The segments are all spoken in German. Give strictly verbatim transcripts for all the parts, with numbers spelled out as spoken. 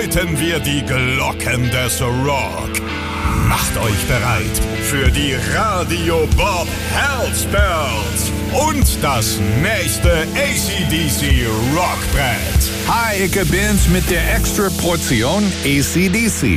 läuten wir die Glocken des Rock. Macht euch bereit für die Radio Bob Hellspells und das nächste A C D C Rockbrett. Hi, ich bin's mit der extra Portion A C D C.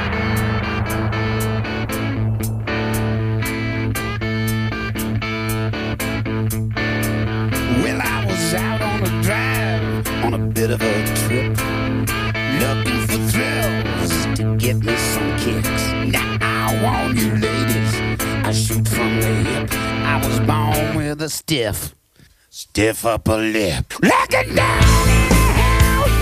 Well, I was out on a drive, on a bit of a trip, looking for thrills to get me some kicks. Now I want you ladies, I shoot from the hip. I was born with a stiff, stiff upper lip. Looking down in the house,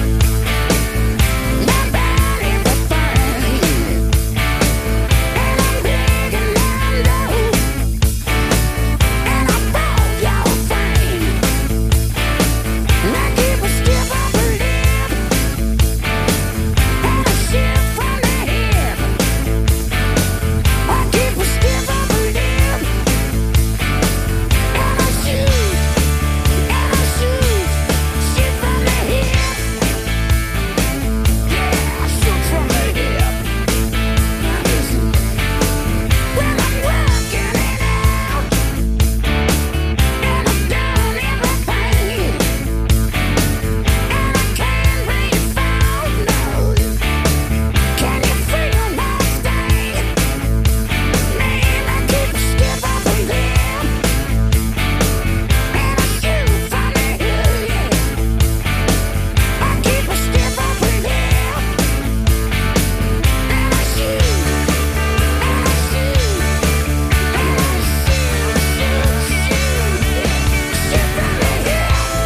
my body was burning, and I'm big and I'm low, and I bought your fame. I keep a stiff upper lip, and a shift from the hip. I keep a stiff upper lip, and I shoot, and I shoot, shift from the hip. Yeah, I shoot from the hip. Now listen, well I'm working it out, and I've done everything, and I can't be found. No, can you feel my stain? Man, I keep a stiff upper lip, and I shoot from the hip. I keep a stiff upper lip, and I shoot, and I shoot, and I shoot, shoot, shoot, shoot from the hip.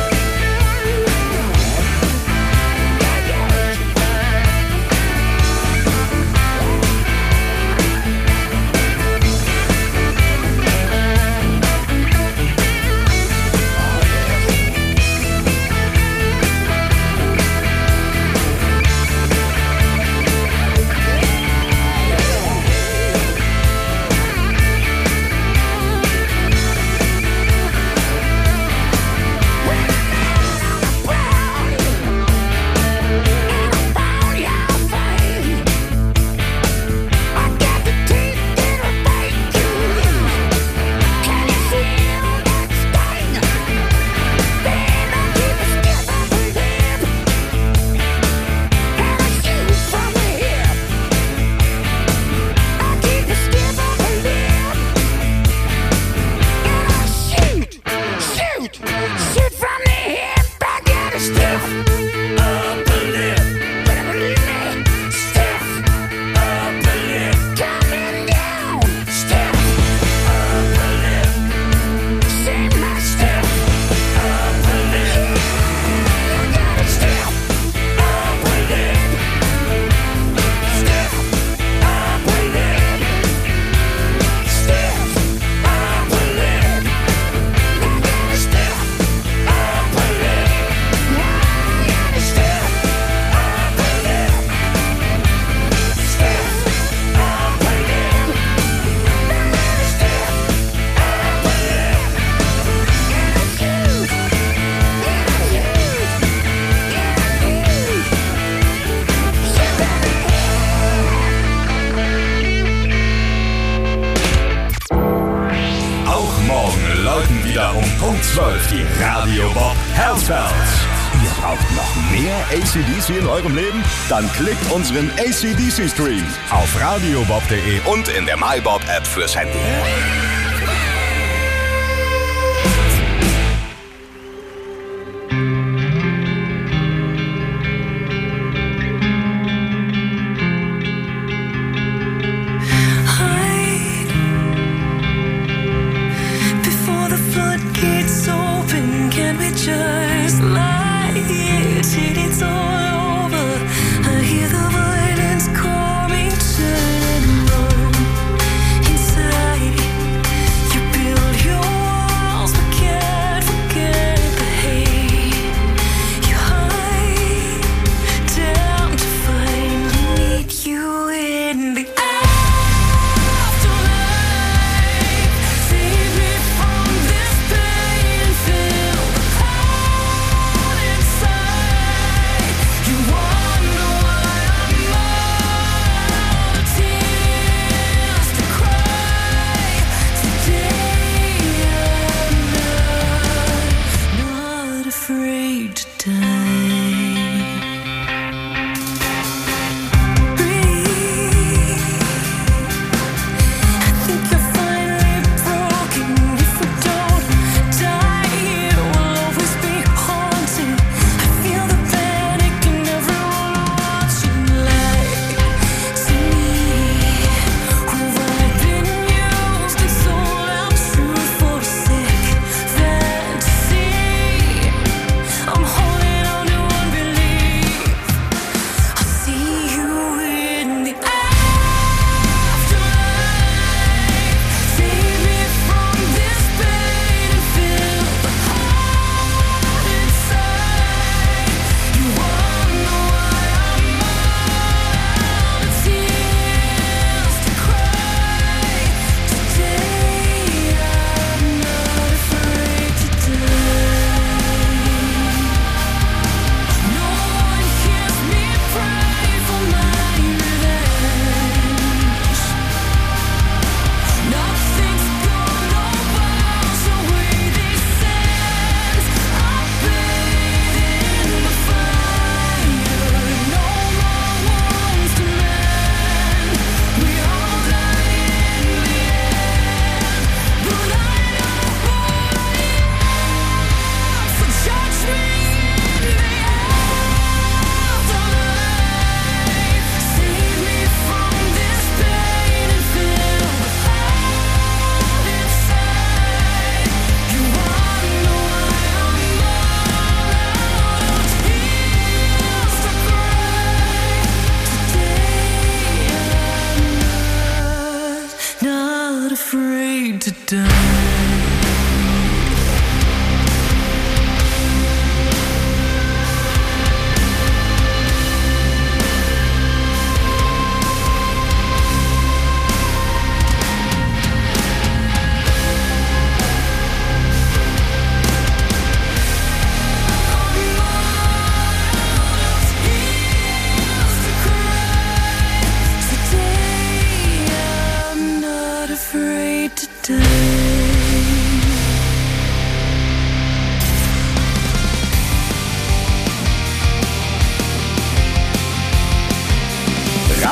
Auch morgen läuten wieder um Punkt zwölf die Radio Bob Hellspells. Ihr braucht noch mehr A C D C in eurem Leben? Dann klickt unseren A C D C Stream auf radiobob punkt de und in der MyBob App fürs Handy. Before the floodgates open, can we just lie here till it's all over? I hear the violence calling, turn and run inside.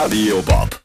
Radio Bob.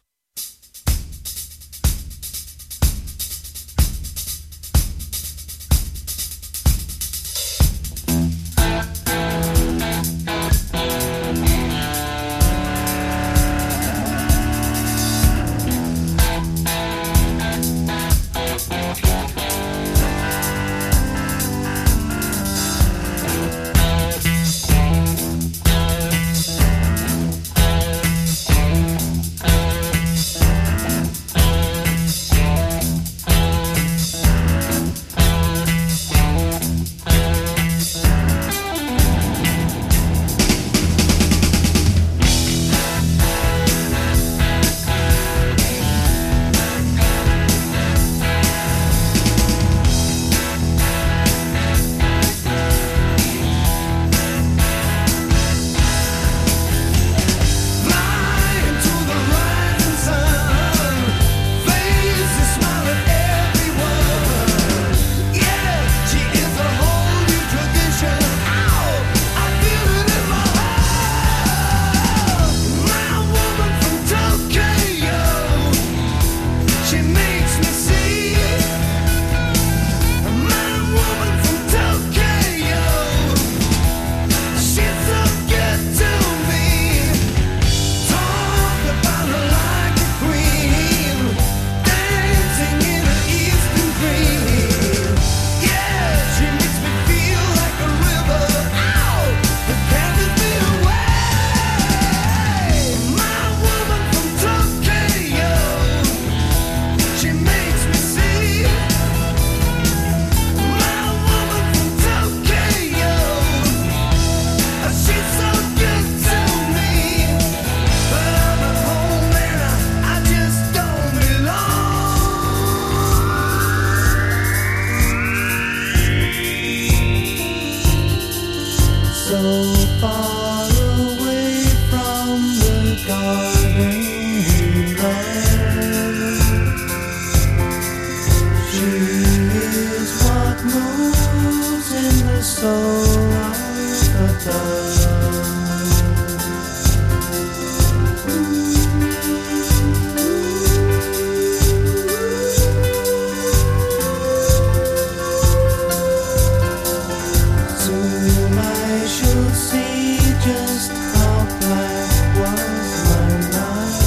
Just how black was my night.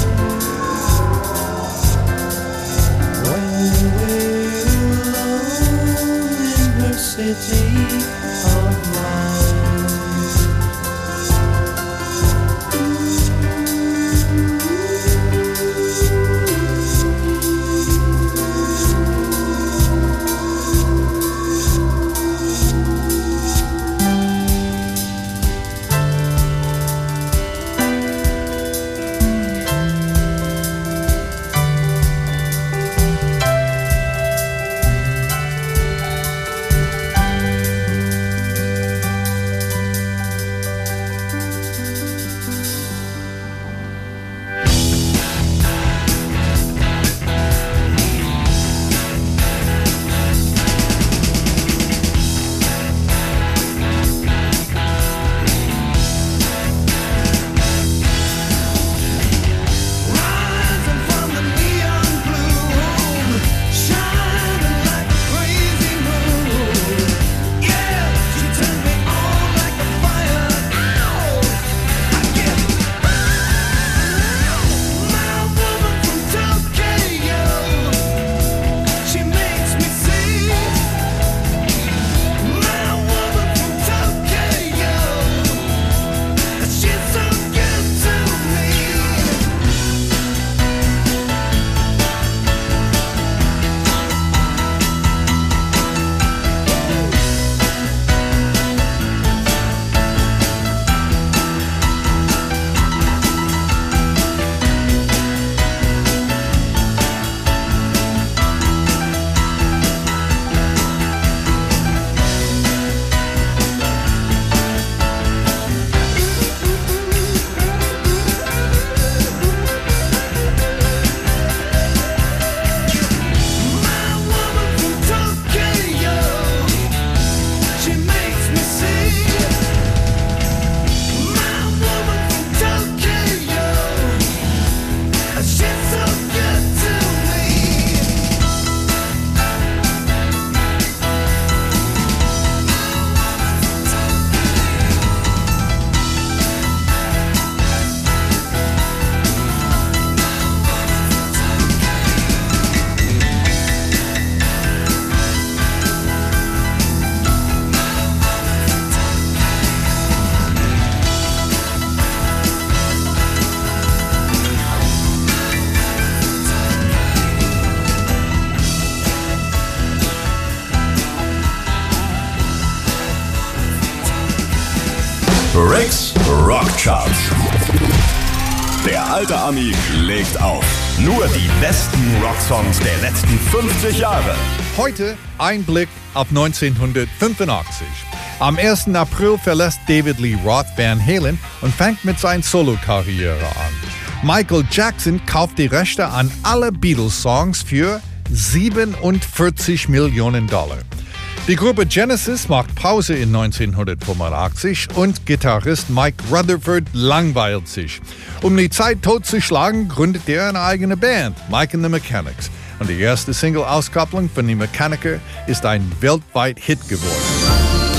Charts. Der alte Ami legt auf. Nur die besten Rocksongs der letzten fünfzig Jahre. Heute ein Blick auf neunzehnhundertfünfundachtzig. Am ersten April verlässt David Lee Roth Van Halen und fängt mit seiner Solo-Karriere an. Michael Jackson kauft die Rechte an alle Beatles-Songs für siebenundvierzig Millionen Dollar. Die Gruppe Genesis macht Pause in neunzehnhundertfünfundachtzig und Gitarrist Mike Rutherford langweilt sich. Um die Zeit totzuschlagen, gründet er eine eigene Band, Mike and the Mechanics. Und die erste Single-Auskopplung von The Mechaniker ist ein weltweit Hit geworden.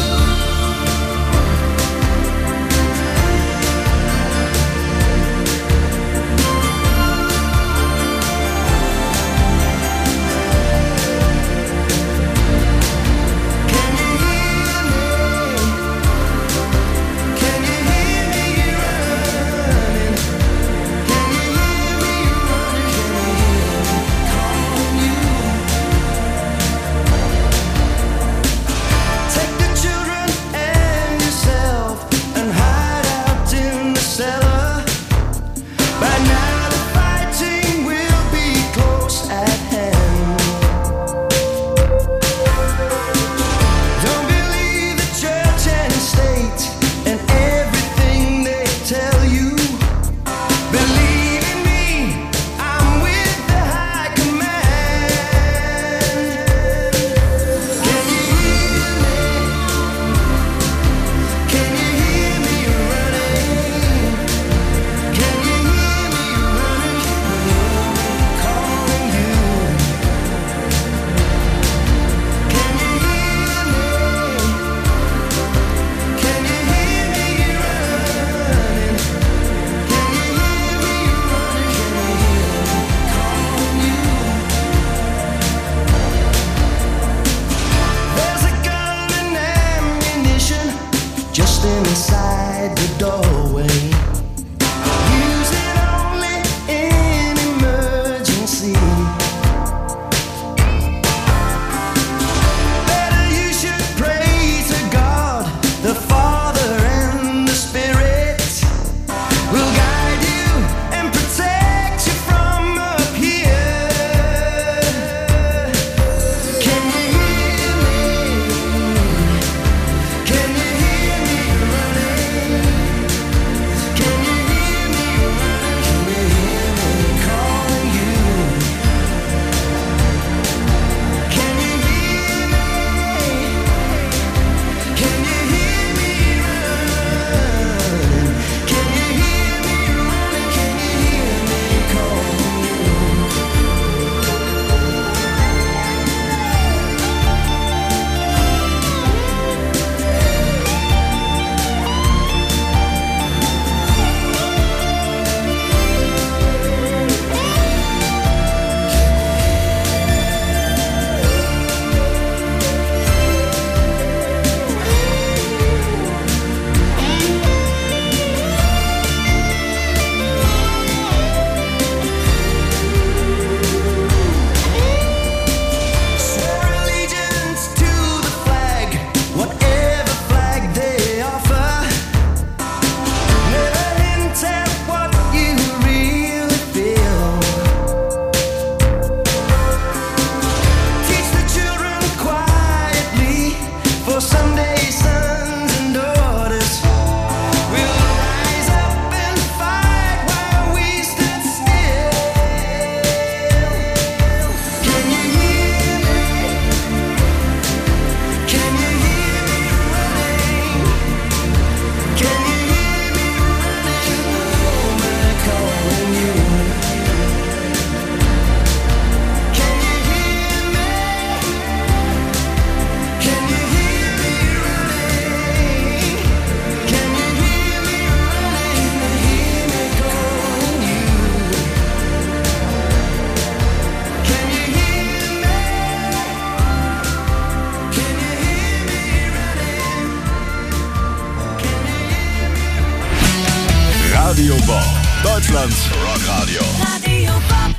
Radio Bob, Deutschlands Rockradio. Radio Bob.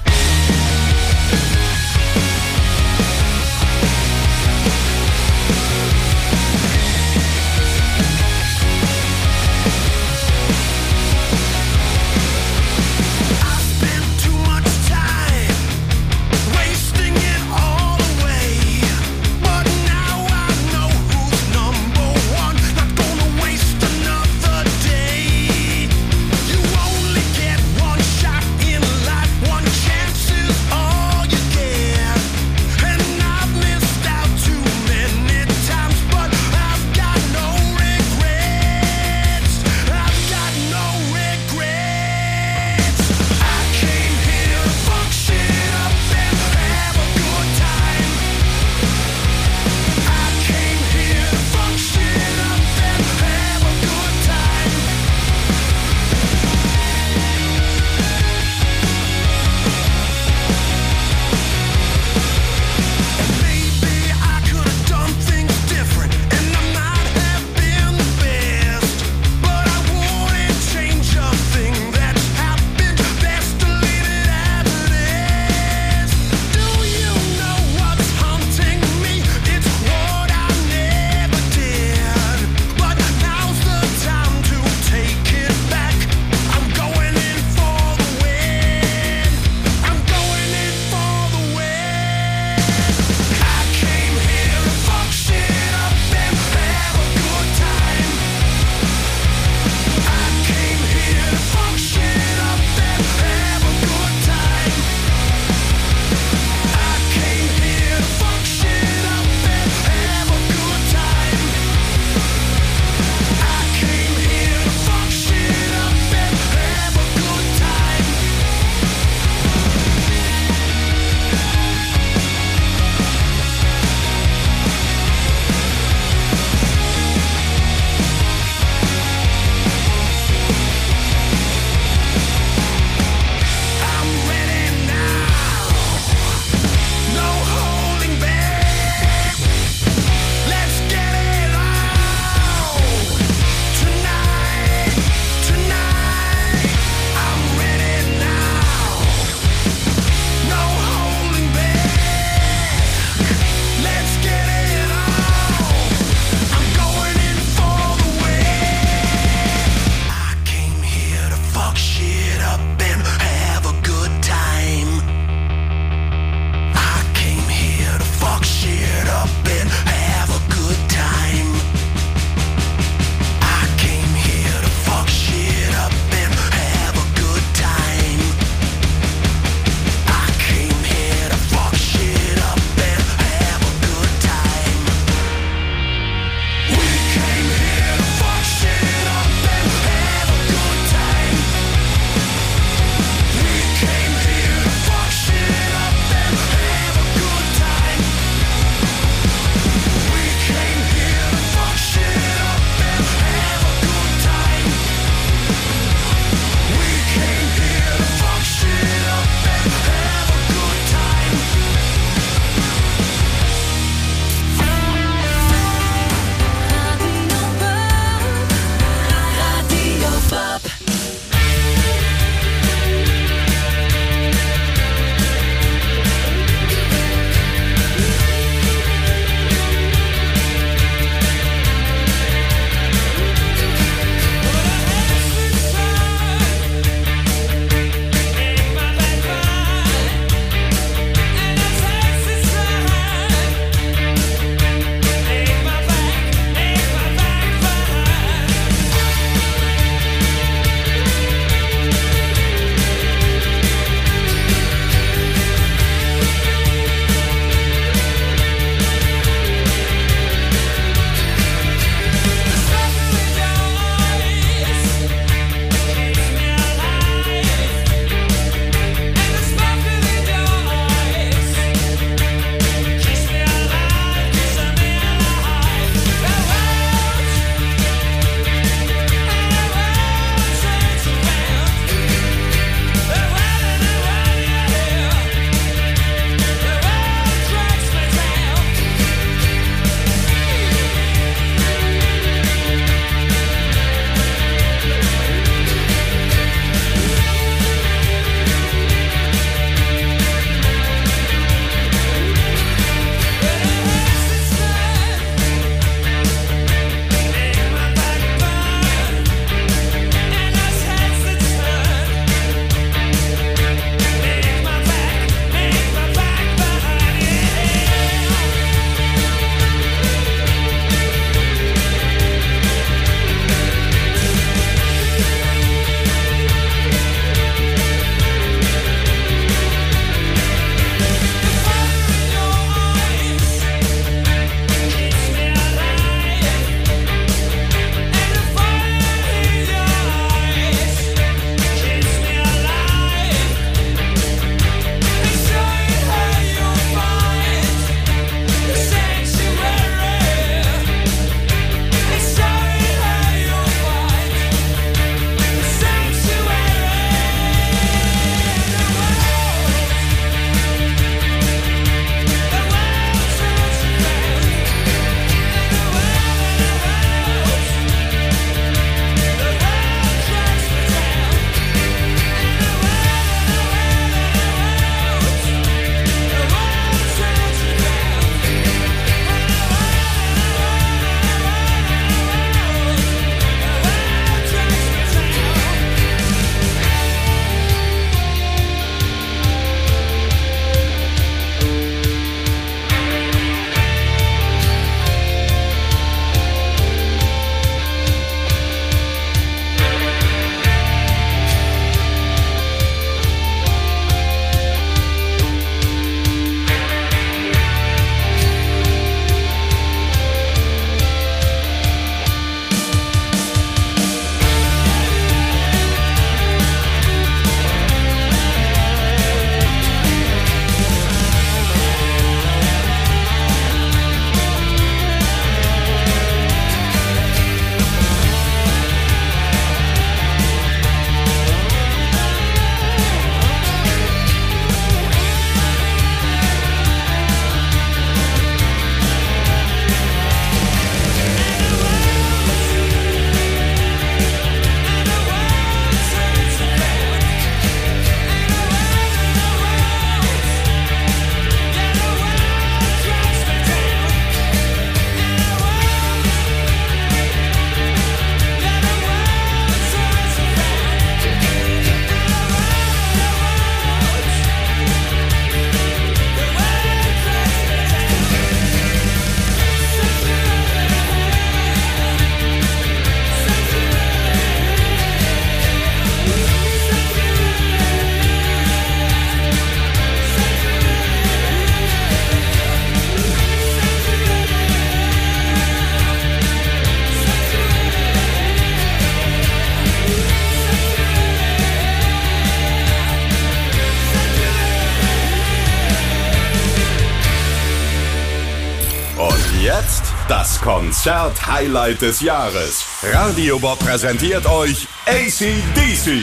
das Konzert-Highlight des Jahres. Radio Bob präsentiert euch A C D C.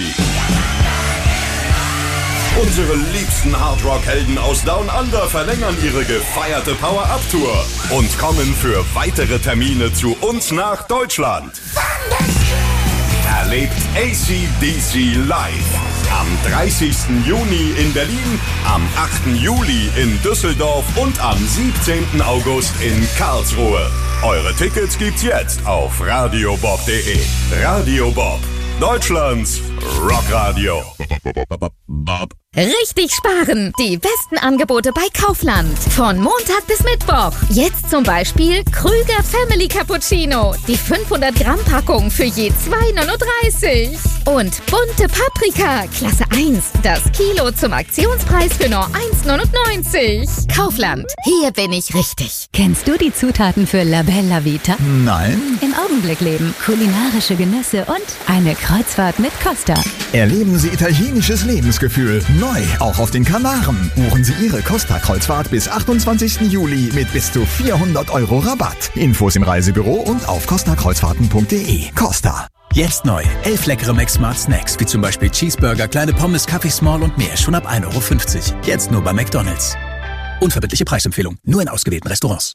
Unsere liebsten Hardrock-Helden aus Down Under verlängern ihre gefeierte Power-Up-Tour und kommen für weitere Termine zu uns nach Deutschland. Erlebt A C D C live am dreißigsten Juni in Berlin, am achten Juli in Düsseldorf und am siebzehnten August in Karlsruhe. Eure Tickets gibt's jetzt auf radiobob punkt de. Radio Bob, Deutschlands Rockradio. Richtig sparen! Die besten Angebote bei Kaufland. Von Montag bis Mittwoch. Jetzt zum Beispiel Krüger Family Cappuccino. Die fünfhundert Gramm Packung für je zwei neununddreißig. Und bunte Paprika, Klasse eins. Das Kilo zum Aktionspreis für nur eins neunundneunzig. Kaufland. Hier bin ich richtig. Kennst du die Zutaten für La Bella Vita? Nein. Im Augenblick leben kulinarische Genüsse und eine Kreuzfahrt mit Costa. Erleben Sie italienisches Lebensgefühl. Neu, auch auf den Kanaren. Buchen Sie Ihre Costa-Kreuzfahrt bis achtundzwanzigsten Juli mit bis zu vierhundert Euro Rabatt. Infos im Reisebüro und auf costa kreuzfahrten punkt de. Costa. Jetzt neu. Elf leckere Mac Smart Snacks, wie zum Beispiel Cheeseburger, kleine Pommes, Kaffee Small und mehr, schon ab ein Euro fünfzig. Jetzt nur bei McDonald's. Unverbindliche Preisempfehlung. Nur in ausgewählten Restaurants.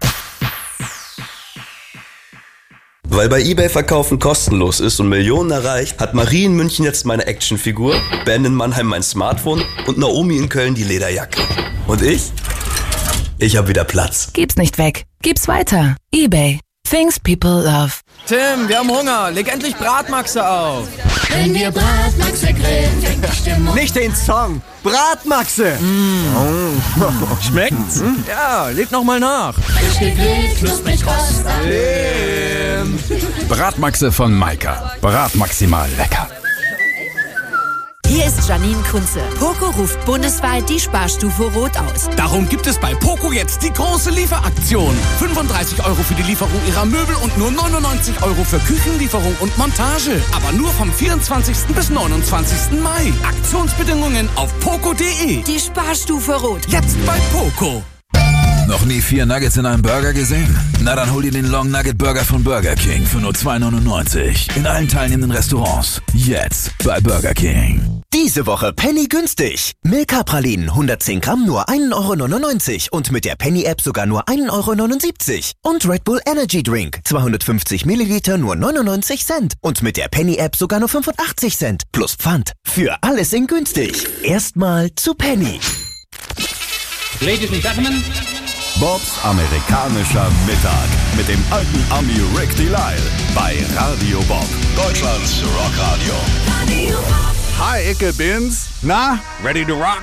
Weil bei eBay Verkaufen kostenlos ist und Millionen erreicht, hat Marie in München jetzt meine Actionfigur, Ben in Mannheim mein Smartphone und Naomi in Köln die Lederjacke. Und ich? Ich hab wieder Platz. Gib's nicht weg. Gib's weiter. eBay. Things people love. Tim, wir haben Hunger. Leg endlich Bratmaxe auf. Wenn wir Bratmaxe grillen, fängt die Stimmung. Nicht den Song. Bratmaxe. Mm. Oh. Schmeckt's? Mm. Ja, leg noch mal nach. Frisch gegrillt, knusprig kross. Bratmaxe von Maika. Bratmaximal lecker. Hier ist Janine Kunze. Poco ruft bundesweit die Sparstufe Rot aus. Darum gibt es bei Poco jetzt die große Lieferaktion. fünfunddreißig Euro für die Lieferung ihrer Möbel und nur neunundneunzig Euro für Küchenlieferung und Montage. Aber nur vom vierundzwanzigsten bis neunundzwanzigsten Mai. Aktionsbedingungen auf poco punkt de. Die Sparstufe Rot. Jetzt bei Poco. Noch nie vier Nuggets in einem Burger gesehen? Na dann hol dir den Long Nugget Burger von Burger King für nur zwei neunundneunzig. In allen teilnehmenden Restaurants. Jetzt bei Burger King. Diese Woche Penny günstig. Milka-Pralinen hundertzehn Gramm nur ein Euro neunundneunzig und mit der Penny-App sogar nur ein Euro neunundsiebzig. Und Red Bull Energy Drink zweihundertfünfzig Milliliter nur neunundneunzig Cent und mit der Penny-App sogar nur fünfundachtzig Cent plus Pfand. Für alles in günstig. Erstmal zu Penny. Ladies and Gentlemen, Bobs amerikanischer Mittag mit dem alten Ami Rick Delisle bei Radio Bob, Deutschlands Rockradio. Radio Bob. Hi, ich bin's. Na, ready to rock?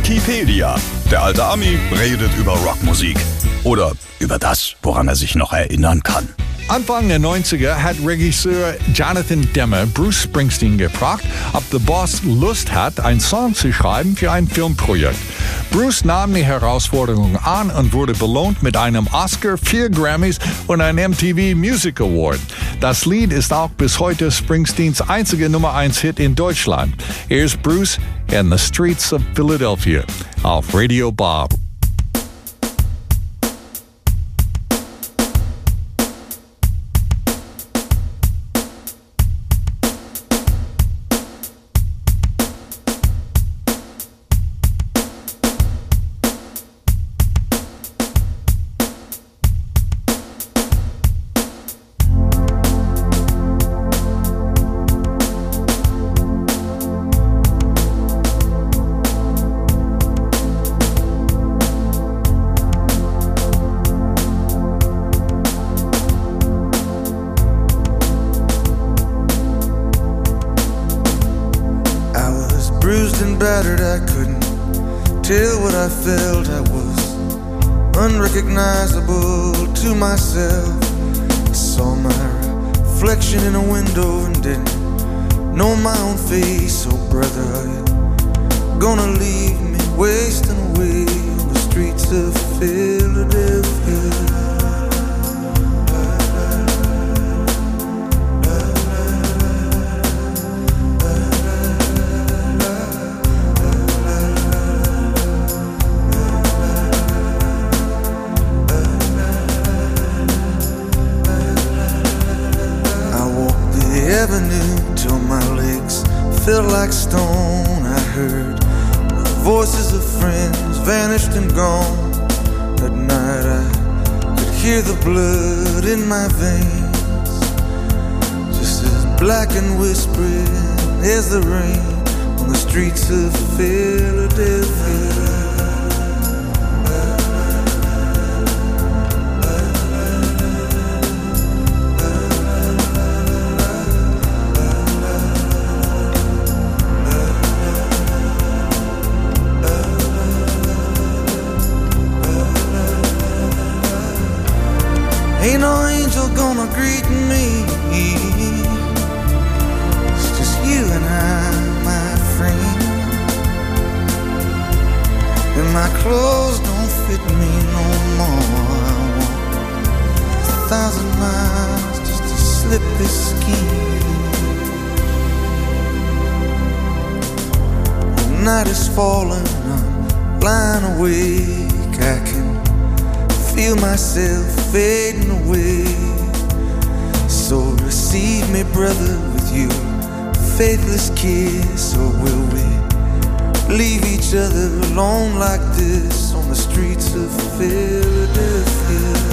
Wikipedia. Der alte Ami redet über Rockmusik. Oder über das, woran er sich noch erinnern kann. Anfang der neunziger hat Regisseur Jonathan Demme Bruce Springsteen gefragt, ob der Boss Lust hat, einen Song zu schreiben für ein Filmprojekt. Bruce nahm die Herausforderung an und wurde belohnt mit einem Oscar, vier Grammys und einem M T V Music Award. Das Lied ist auch bis heute Springsteens einziger Nummer eins Hit in Deutschland. Hier ist Bruce in the Streets of Philadelphia auf Radio Bob. Battered, I couldn't tell what I felt. I was unrecognizable to myself. I saw my reflection in a window and didn't know my own face. Oh brother, are you gonna leave me wasting away on the streets of Philadelphia? Avenue till my legs felt like stone. I heard the voices of friends vanished and gone. At night I could hear the blood in my veins, just as black and whispering as the rain on the streets of Philadelphia. Ain't no angel gonna greet me. It's just you and I, my friend. And my clothes don't fit me no more. I walk a thousand miles just to slip this skin. The night is falling, I'm lying awake. I can feel myself fading away. So receive me, brother, with you faithless kiss. Or will we leave each other alone like this on the streets of Philadelphia?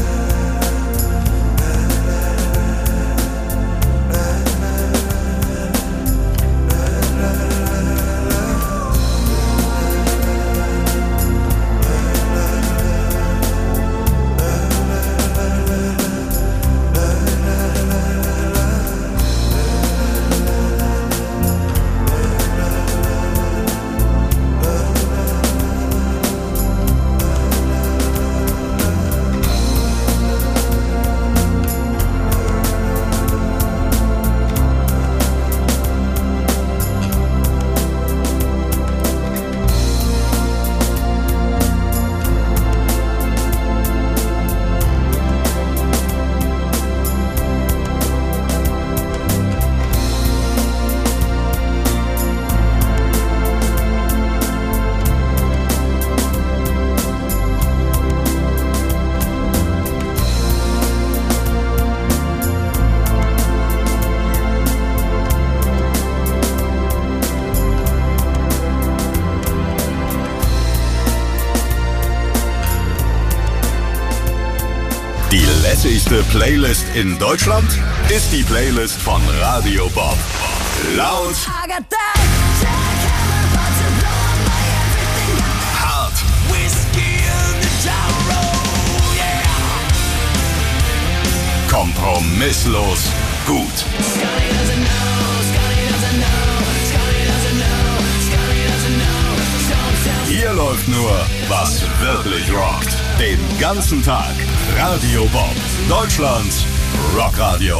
Die lässigste Playlist in Deutschland ist die Playlist von Radio Bob. Laut, hart, kompromisslos gut. Hier Hier läuft nur, was wirklich rockt. Den ganzen Tag. Radio Bob. Deutschlands Rockradio.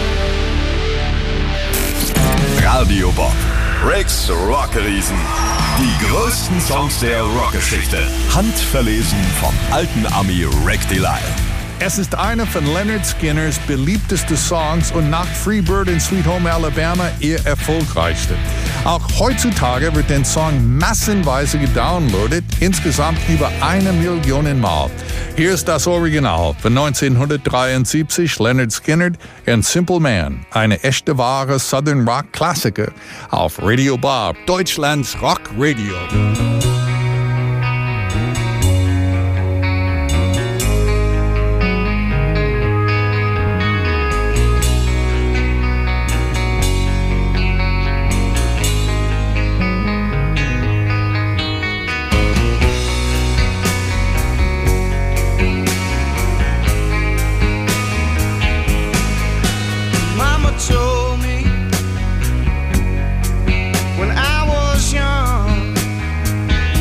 Radio Bob. Rick's Rockriesen. Die größten Songs der Rockgeschichte. Handverlesen vom alten Ami Rick Delisle. Es ist einer von Leonard Skinners beliebteste Songs und nach Freebird in Sweet Home Alabama ihr erfolgreichste. Auch heutzutage wird der Song massenweise gedownloadet, insgesamt über eine Million Mal. Hier ist das Original von neunzehnhundertdreiundsiebzig, Leonard Skinner and Simple Man, eine echte wahre Southern Rock Klassiker auf Radio Bob, Deutschlands Rock Radio. Mama told me when I was young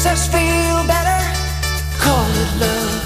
makes us feel better. Call it love.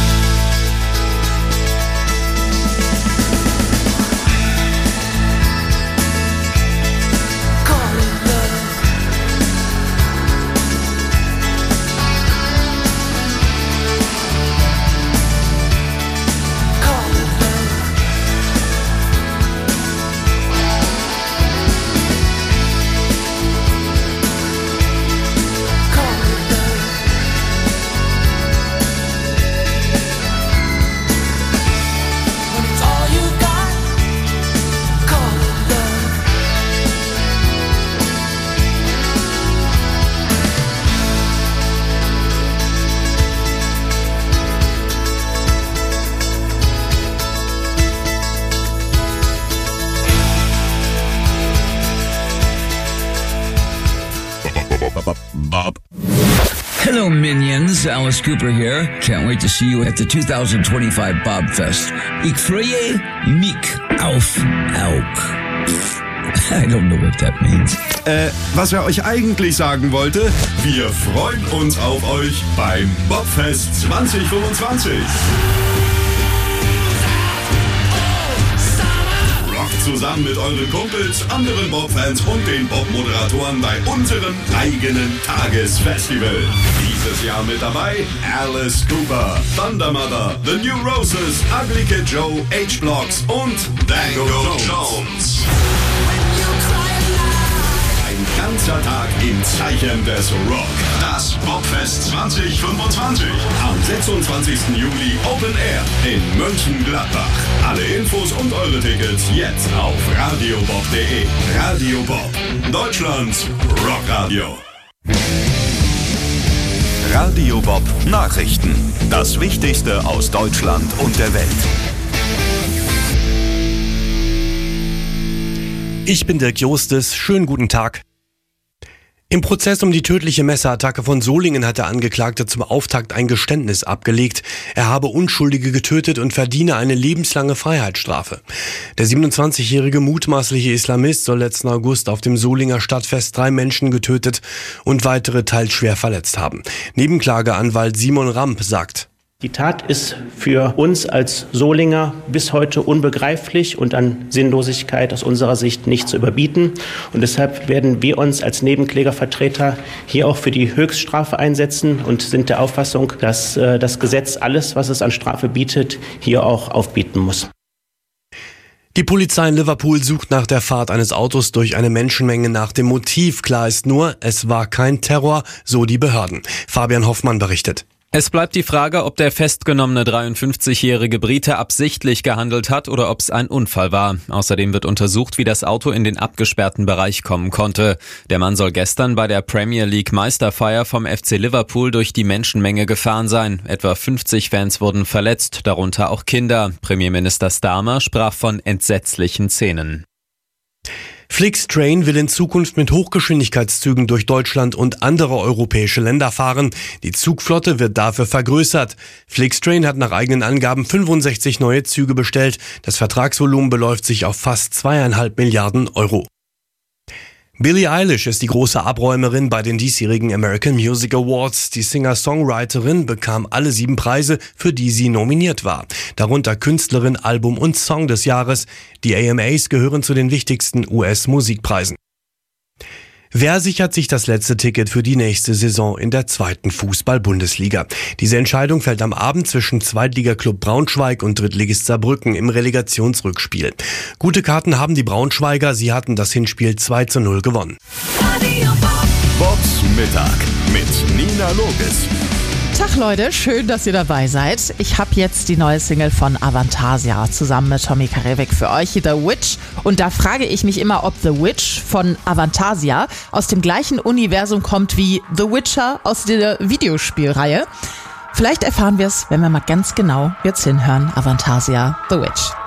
Bob. Hello, minions. Alice Cooper here. Can't wait to see you at the two thousand twenty-five Bob Fest. Ich freue mich auf Aug. I don't know what that means. Äh, was er euch eigentlich sagen wollte, wir freuen uns auf euch beim Bobfest zwanzig fünfundzwanzig. Rockt zusammen mit euren Kumpels, anderen Bob-Fans und den Bob-Moderatoren bei unserem eigenen Tagesfestival. Dieses Jahr mit dabei Alice Cooper, Thunder Mother, The New Roses, Ugly Kid Joe, H-Blocks und Dango Jones. Ein ganzer Tag im Zeichen des Rock. Das Bobfest zwanzig fünfundzwanzig. Am sechsundzwanzigsten Juli Open Air in Mönchengladbach. Alle Infos und eure Tickets jetzt auf radiobob punkt de. Radio Bob, Deutschlands Rockradio. Radio Bob Nachrichten. Das Wichtigste aus Deutschland und der Welt. Ich bin Dirk Jostes. Schönen guten Tag. Im Prozess um die tödliche Messerattacke von Solingen hat der Angeklagte zum Auftakt ein Geständnis abgelegt. Er habe Unschuldige getötet und verdiene eine lebenslange Freiheitsstrafe. Der siebenundzwanzigjährige mutmaßliche Islamist soll letzten August auf dem Solinger Stadtfest drei Menschen getötet und weitere teils schwer verletzt haben. Nebenklageanwalt Simon Ramp sagt: Die Tat ist für uns als Solinger bis heute unbegreiflich und an Sinnlosigkeit aus unserer Sicht nicht zu überbieten. Und deshalb werden wir uns als Nebenklägervertreter hier auch für die Höchststrafe einsetzen und sind der Auffassung, dass äh, das Gesetz alles, was es an Strafe bietet, hier auch aufbieten muss. Die Polizei in Liverpool sucht nach der Fahrt eines Autos durch eine Menschenmenge nach dem Motiv. Klar ist nur, es war kein Terror, so die Behörden. Fabian Hoffmann berichtet. Es bleibt die Frage, ob der festgenommene dreiundfünfzigjährige Brite absichtlich gehandelt hat oder ob es ein Unfall war. Außerdem wird untersucht, wie das Auto in den abgesperrten Bereich kommen konnte. Der Mann soll gestern bei der Premier League Meisterfeier vom F C Liverpool durch die Menschenmenge gefahren sein. Etwa fünfzig Fans wurden verletzt, darunter auch Kinder. Premierminister Starmer sprach von entsetzlichen Szenen. Flixtrain will in Zukunft mit Hochgeschwindigkeitszügen durch Deutschland und andere europäische Länder fahren. Die Zugflotte wird dafür vergrößert. Flixtrain hat nach eigenen Angaben fünfundsechzig neue Züge bestellt. Das Vertragsvolumen beläuft sich auf fast zweieinhalb Milliarden Euro. Billie Eilish ist die große Abräumerin bei den diesjährigen American Music Awards. Die Singer-Songwriterin bekam alle sieben Preise, für die sie nominiert war. Darunter Künstlerin, Album und Song des Jahres. Die A M As gehören zu den wichtigsten U S-Musikpreisen. Wer sichert sich das letzte Ticket für die nächste Saison in der zweiten Fußball-Bundesliga? Diese Entscheidung fällt am Abend zwischen Zweitligaklub Braunschweig und Drittligist Saarbrücken im Relegationsrückspiel. Gute Karten haben die Braunschweiger, sie hatten das Hinspiel zwei zu null gewonnen. Bobs Mittag mit Nina Loges. Tag Leute, schön, dass ihr dabei seid. Ich habe jetzt die neue Single von Avantasia zusammen mit Tommy Karewik für euch, The Witch. Und da frage ich mich immer, ob The Witch von Avantasia aus dem gleichen Universum kommt wie The Witcher aus der Videospielreihe. Vielleicht erfahren wir es, wenn wir mal ganz genau jetzt hinhören. Avantasia, The Witch.